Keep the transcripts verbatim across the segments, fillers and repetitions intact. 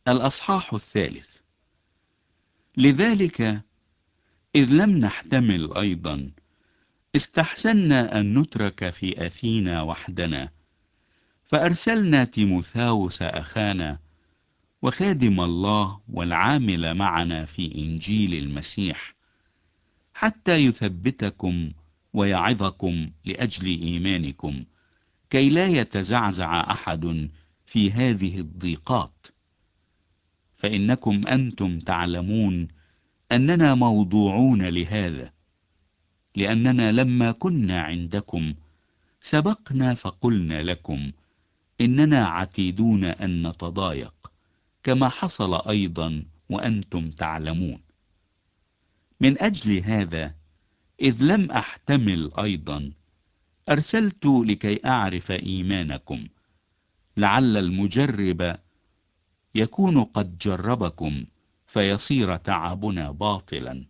الأصحاح الثالث. لذلك إذ لم نحتمل أيضا استحسنا أن نترك في أثينا وحدنا، فأرسلنا تيموثاوس أخانا وخادم الله والعامل معنا في إنجيل المسيح، حتى يثبتكم ويعظكم لأجل إيمانكم، كي لا يتزعزع أحد في هذه الضيقات. فإنكم أنتم تعلمون أننا موضوعون لهذا، لأننا لما كنا عندكم سبقنا فقلنا لكم إننا عتيدون أن نتضايق، كما حصل أيضا وأنتم تعلمون. من أجل هذا إذ لم أحتمل أيضا أرسلت لكي أعرف إيمانكم، لعل المجرب يكون قد جربكم فيصير تعبنا باطلا.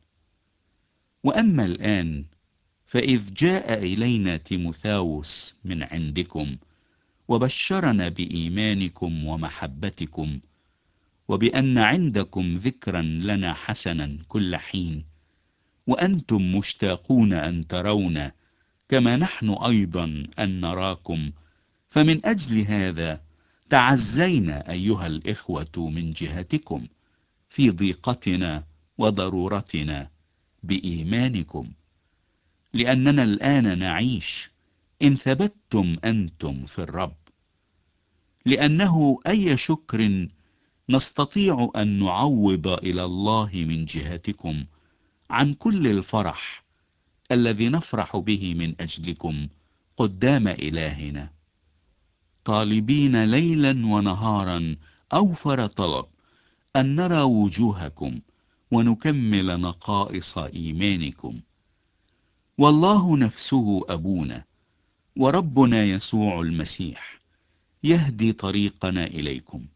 وأما الآن فإذ جاء إلينا تيموثاوس من عندكم وبشرنا بإيمانكم ومحبتكم، وبأن عندكم ذكرا لنا حسنا كل حين، وأنتم مشتاقون أن ترونا كما نحن أيضا أن نراكم، فمن أجل هذا تعزينا أيها الإخوة من جهتكم في ضيقتنا وضرورتنا بإيمانكم، لأننا الآن نعيش إن ثبتتم أنتم في الرب. لأنه أي شكر نستطيع أن نعوض إلى الله من جهتكم عن كل الفرح الذي نفرح به من أجلكم قدام إلهنا، طالبين ليلا ونهارا أوفر طلب أن نرى وجوهكم ونكمل نقائص إيمانكم. والله نفسه أبونا وربنا يسوع المسيح يهدي طريقنا إليكم،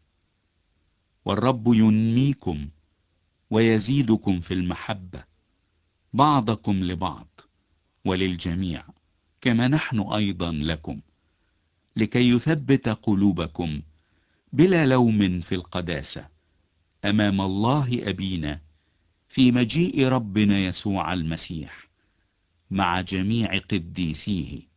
والرب ينميكم ويزيدكم في المحبة بعضكم لبعض وللجميع، كما نحن أيضا لكم، لكي يثبت قلوبكم بلا لوم في القداسة أمام الله أبينا في مجيء ربنا يسوع المسيح مع جميع قديسيه،